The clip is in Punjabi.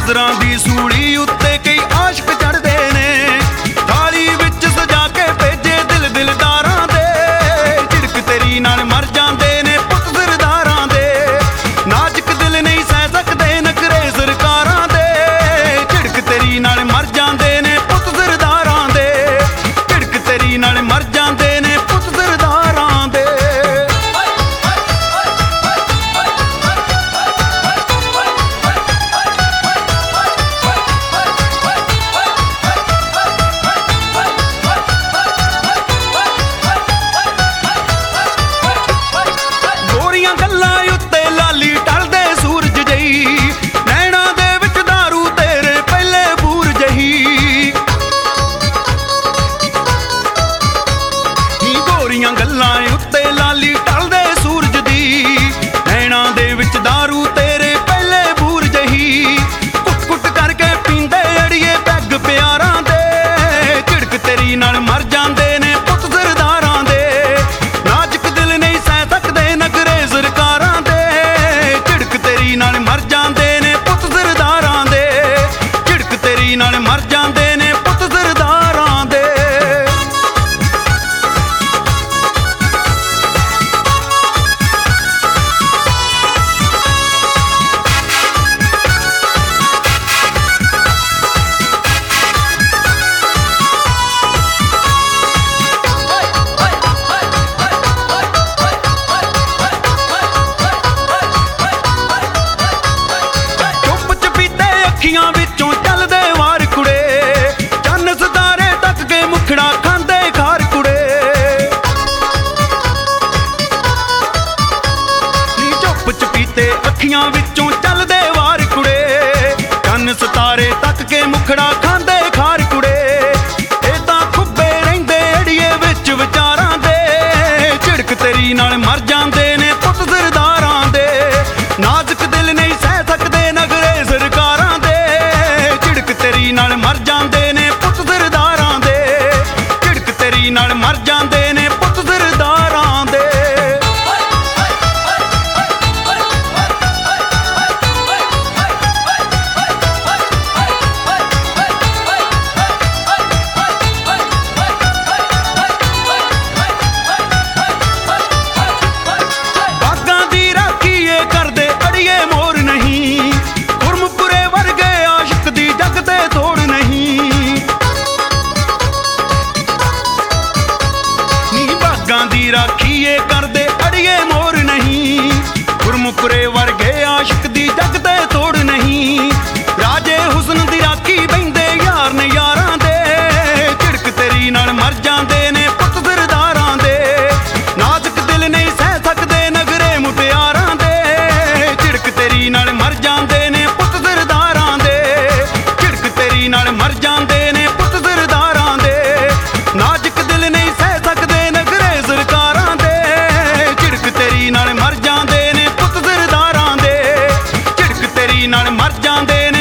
ਨਜ਼ਰਾਂ ਦੀ ਸੂਲੀ ਉੱਤੇ ਕਈ ਆਸ਼ਕ ਚੜ੍ਹਦੇ ਨੇ, ਥਾਲੀ ਵਿੱਚ ਸਜਾ ਕੇ ਭੇਜੇ ਦਿਲ ਦਿਲਦਾਰਾਂ ਦੇ। ਝਿੜਕ ਤੇਰੀ ਨਾਲ ਮਰ ਜਾਂਦੇ ਨੇ ਪੁੱਤ ਸਰਦਾਰਾਂ ਦੇ, ਨਾਜ਼ੁਕ ਦਿਲ ਨਹੀਂ ਸਹਿ ਸਕਦੇ ਨਖਰੇ ਸਰਕਾਰਾਂ ਦੇ। ਝਿੜਕ ਤੇਰੀ ਨਾਲ ਮਰ ਜਾਂਦੇ ਨੇ ਪੁੱਤ ਸਰਦਾਰਾਂ ਦੇ, ਝਿੜਕ ਤੇਰੀ ਨਾਲ ਮਰ ਜਾਂਦੇ ਨੇ ਪੁੱਤ ਸਰਦਾਰਾਂ ਦੇ। ਗੋਰੀਆਂ ਗੱਲਾਂ ਉੱਤੇ ਲਾਲੀ ਟਲਦੇ ਸੂਰਜ ਜਹੀ, ਨੈਣਾ ਦੇ ਵਿੱਚ ਦਾਰੂ ਤੇਰੇ ਪਹਿਲੇ ਬੂਰ ਜਹੀ। ਗੋਰੀਆਂ ਗੱਲਾਂ ਉੱਤੇ ਲਾਲੀ ਟਲਦੇ ਸੂਰਜ ਦੀ, ਨੈਣਾ ਦੇ ਵਿੱਚ ਦਾਰੂ ਤੇਰੇ ਪਹਿਲੇ ਬੂਰ ਜਹੀ। ਕੁੱਟ ਕੁੱਟ ਕਰਕੇ ਪੀਂਦੇ ਅੜੀਏ ਪੈਗ ਪਿਆਰਾਂ ਦੇ, ਝਿੜਕ ਤੇਰੀ ਨਾਲ ਮਰ ਜਾਂਦੇ ਨੇ ਪੁੱਤ ਸਰਦਾਰਾਂ ਦੇ। ਨਾਜ਼ੁਕ ਦਿਲ ਨਹੀਂ ਸਹਿ ਸਕਦੇ ਨਖਰੇ ਸਰਕਾਰਾਂ ਦੇ, ਝਿੜਕ ਤੇਰੀ ਨਾਲ ਮਰ ਜਾਂਦੇ ਨੇ ਪੁੱਤ ਸਰਦਾਰਾਂ ਦੇ, ਝਿੜਕ ਤੇਰੀ ਨਾਲ ਮਰ ਜਾਂਦੇ ਨੇ ਪੁੱਤ ਸਰਦਾਰਾਂ ਦੇ। ਚੁੱਪ ਚਪੀਤੇ ਅੱਖੀਆਂ ਵਿੱਚੋਂ ਚੱਲਦੇ ਵਾਰ ਕੁੜੇ, ਚੰਨ ਸਿਤਾਰੇ ਤੱਕ ਕੇ ਮੁਖੜਾ ਖਾਂਦੇ ਖਾਰ ਕੁੜੇ। ਨੀ ਚੁੱਪ ਚਪੀਤੇ ਅੱਖੀਆਂ ਵਿੱਚੋਂ ਚੱਲਦੇ ਵਾਰ ਕੁੜੇ, ਚੰਨ ਸਿਤਾਰੇ ਤੱਕ ਕੇ ਮੁਖੜਾ ਖਾਂਦੇ ਖਾਰ ਕੁੜੇ। ਇਹ ਤਾਂ ਖੁੱਬੇ ਰਹਿੰਦੇ ਅੜੀਏ ਵਿੱਚ ਵਿਚਾਰਾਂ ਦੇ, ਝਿੜਕ ਤੇਰੀ ਨਾਲ ਮਰ ਜਾਂਦੇ ਨੇ ਪੁੱਤ ਸਰਦਾਰਾਂ ਦੇ। ਨਾਜ਼ੁਕ ਦਿਲ ਨਹੀਂ ਸਹਿ ਸਕਦੇ ਨਖਰੇ ਸਰਕਾਰਾਂ ਦੇ, ਝਿੜਕ ਤੇਰੀ ਨਾਲ ਮਰ ਜਾਂਦੇ ਨੇ ਪੁੱਤ ਸਰਦਾਰਾਂ ਦੇ, ਝਿੜਕ ਤੇਰੀ ਨਾਲ ਮਰ ਜਾਂਦੇ ਨੇ ਪੁੱਤ ਸਰਦਾਰਾਂ ਦੇ। ਬਾਗਾਂ ਦੀ ਰਾਖੀ ਏ ਕਰਦੇ ਅੜੀਏ ਮੋਰ ਨਹੀਂ, ਗੁਰਮਪੁਰੇ ਵਰਗੇ ਆਸ਼ਿਕ ਦੀ ਜੱਗ ਤੇ ਤੋੜ ਨਹੀਂ। ਨੀ ਬਾਗਾਂ ਦੀ ਰਾਖੀ ਏ ਕਰਦੇ ਅੜੀਏ ਮੋਰ ਨਹੀਂ, ਗੁਰਮੁਖਰੇ ਵਰਗੇ ਆਸ਼ਿਕ ਦੀ ਜੱਗ ਤੇ ਤੋੜ ਨਹੀਂ। ਰਾਜੇ ਹੁਸਨ ਦੀ ਰਾਖੀ ਬਹਿੰਦੇ ਯਾਰ ਨੇ ਯਾਰਾਂ ਦੇ, ਝਿੜਕ ਤੇਰੀ ਨਾਲ ਮਰ ਜਾਂਦੇ ਨੇ ਪੁੱਤ ਸਰਦਾਰਾਂ ਦੇ। ਨਾਜ਼ੁਕ ਦਿਲ ਨਹੀਂ ਸਹਿ ਸਕਦੇ ਨਖਰੇ ਮੁਟਿਆਰਾਂ ਦੇ, ਝਿੜਕ ਤੇਰੀ ਨਾਲ ਮਰ ਜਾਂਦੇ ਨੇ ਪੁੱਤ ਸਰਦਾਰਾਂ ਦੇ, ਝਿੜਕ ਤੇਰੀ ਨਾਲ ਮਰ ਜਾਂਦੇ ਨੇ ਪੁੱਤ ਸਰਦਾਰਾਂ ਦੇ। ਨਾਜ਼ੁਕ ਦਿਲ ਨਹੀਂ ਸਹਿ ਸਕਦੇ ਨਖਰੇ ਸਰਕਾਰਾਂ ਦੇ, ਝਿੜਕ ਤੇਰੀ ਨਾਲ ਮਰ ਜਾਂਦੇ ਨੇ ਪੁੱਤ ਸਰਦਾਰਾਂ ਦੇ, ਝਿੜਕ ਤੇਰੀ ਨਾਲ ਮਰ ਜਾਂਦੇ ਨੇ